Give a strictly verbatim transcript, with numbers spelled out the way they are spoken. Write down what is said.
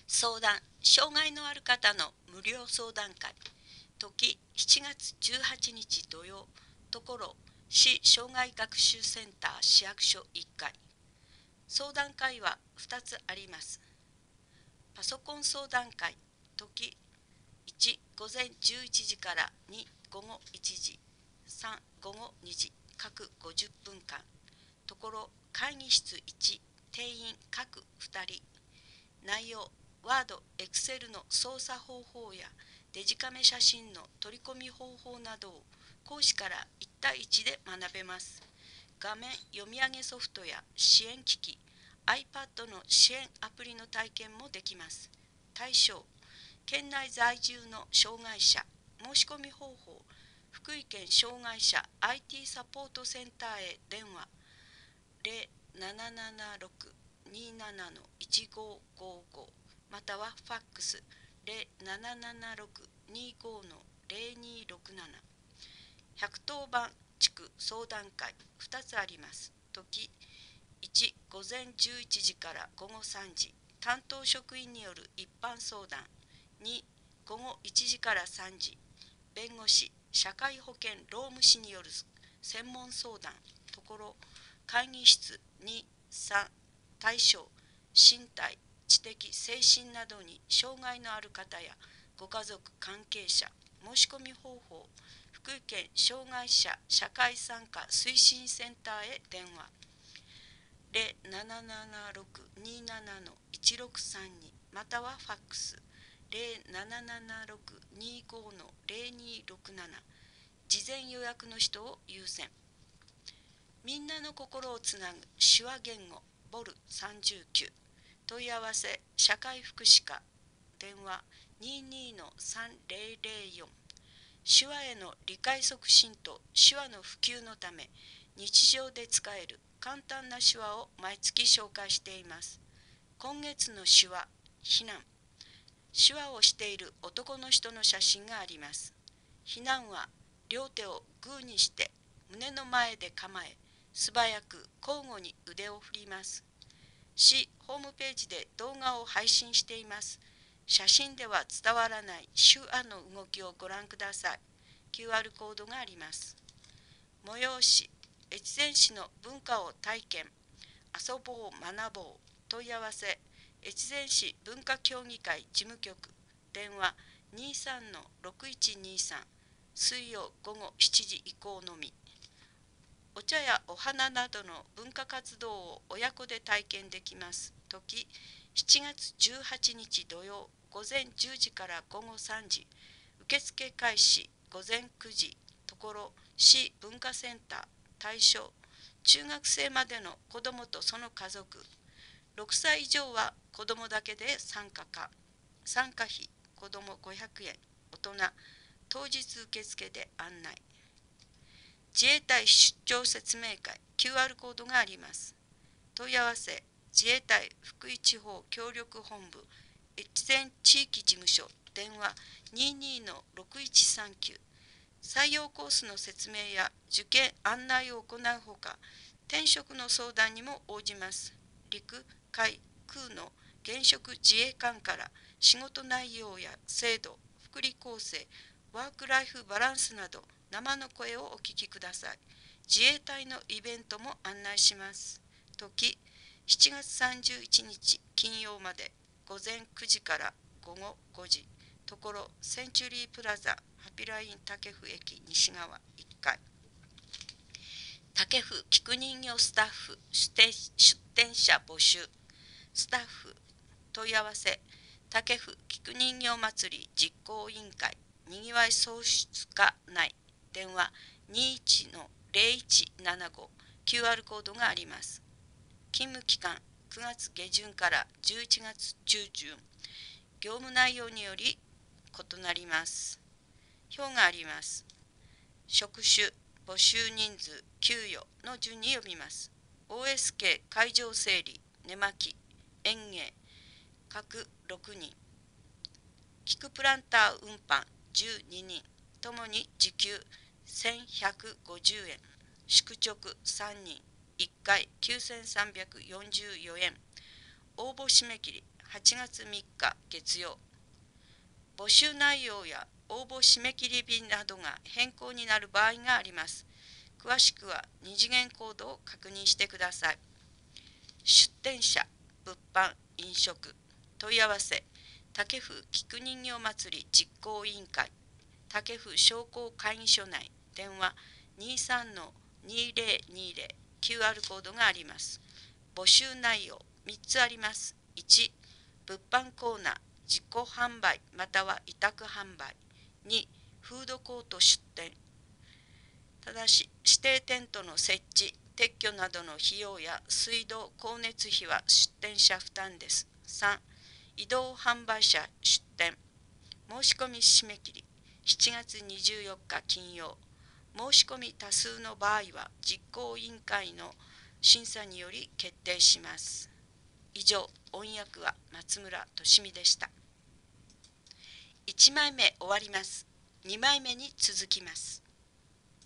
相談、障害のある方の無料相談会。時しちがつじゅうはちにち土曜、ところ市障害学習センター市役所いっかい。相談会はふたつあります。パソコン相談会、時いち午前じゅういちじからに午後いちじ、さん午後にじ、各ごじゅっぷんかん。ところ会議室いち、定員各ふたり。内容、ワード、エクセルの操作方法やデジカメ写真の取り込み方法などを講師からいち対いちで学べます。画面読み上げソフトや支援機器、iPad の支援アプリの体験もできます。対象、県内在住の障害者。申し込み方法、福井県障害者 アイティー サポートセンターへ電話ゼロななななろく にーなないちごごごまたはファックスゼロななななろく にーごのゼロにろくなな。ひゃくとおばん地区相談会ふたつあります。時いち午前じゅういちじから午後さんじ、担当職員による一般相談。に午後いちじからさんじ、弁護士、社会保険労務士による専門相談。ところ会議室に、さん、対象、身体、知的、精神などに障害のある方やご家族、関係者。申し込み方法、福井県障害者社会参加推進センターへ電話ゼロななななろく にーなないちろくさんにまたはファックスゼロななななろく にーごのゼロにろくなな。事前予約の人を優先。みんなの心をつなぐ手話言語ボルさんじゅうきゅう。問い合わせ社会福祉課電話 にーにーのさんゼロゼロよん。手話への理解促進と手話の普及のため日常で使える簡単な手話を毎月紹介しています。今月の手話、避難。手話をしている男の人の写真があります。避難は両手をグーにして胸の前で構え、素早く交互に腕を振ります。市ホームページで動画を配信しています。写真では伝わらない手話の動きをご覧ください。キューアール コードがあります。催し、越前市の文化を体験、遊ぼう学ぼう。問い合わせ、越前市文化協議会事務局電話 にーさんのろくいちにーさん。水曜午後しちじ以降のみ。お茶やお花などの文化活動を親子で体験できます。時しちがつじゅうはちにち土曜午前じゅうじから午後さんじ。受付開始午前くじ。ところ市文化センター。対象、中学生までの子どもとその家族。ろくさい以上は子どもだけで参加か。参加費子どもごひゃくえん、大人当日受付で案内。自衛隊出張説明会 キューアール コードがあります。問い合わせ、自衛隊福井地方協力本部越前地域事務所電話 にーにーのろくいちさんきゅう。採用コースの説明や受験案内を行うほか、転職の相談にも応じます。陸、海、空の現職自衛官から仕事内容や制度、福利厚生、ワークライフバランスなど生の声をお聞きください。自衛隊のイベントも案内します。時しちがつさんじゅういちにち金曜まで午前くじから午後ごじ。ところセンチュリープラザハピライン武生駅西側いっかい。武生菊人形スタッフ出店出店者募集。スタッフ問い合わせ、武生菊人形祭り実行委員会にぎわい創出課内電話 にーいちのゼロいちななご。 キューアール コードがあります。勤務期間くがつげじゅんからじゅういちがつちゅうじゅん。業務内容により異なります。表があります。職種、募集人数、給与の順に読みます。オーエスケー 会場整理、寝巻き、園芸、各ろくにん。菊プランター運搬じゅうににん。ともに時給せんひゃくごじゅうえん。宿直さんにん。いっかいきゅうせんさんびゃくよんじゅうよんえん。応募締め切りはちがつみっか月曜。募集内容や応募締め切り日などが変更になる場合があります。詳しくは二次元コードを確認してください。出店者、物販、飲食、問い合わせ、武府菊人形祭り実行委員会、武府商工会議所内、電話 にじゅうさん にせんにじゅう キューアール コードがあります。募集内容みっつあります。いち、物販コーナー、自己販売または委託販売。に、フードコート出店。ただし、指定テントの設置、撤去などの費用や水道・光熱費は出店者負担です。さん、移動販売者出店。申し込み締め切り、しちがつにじゅうよっか金曜。申し込み多数の場合は実行委員会の審査により決定します。以上、音訳は松村俊美でした。いちまいめ終わります。にまいめに続きます。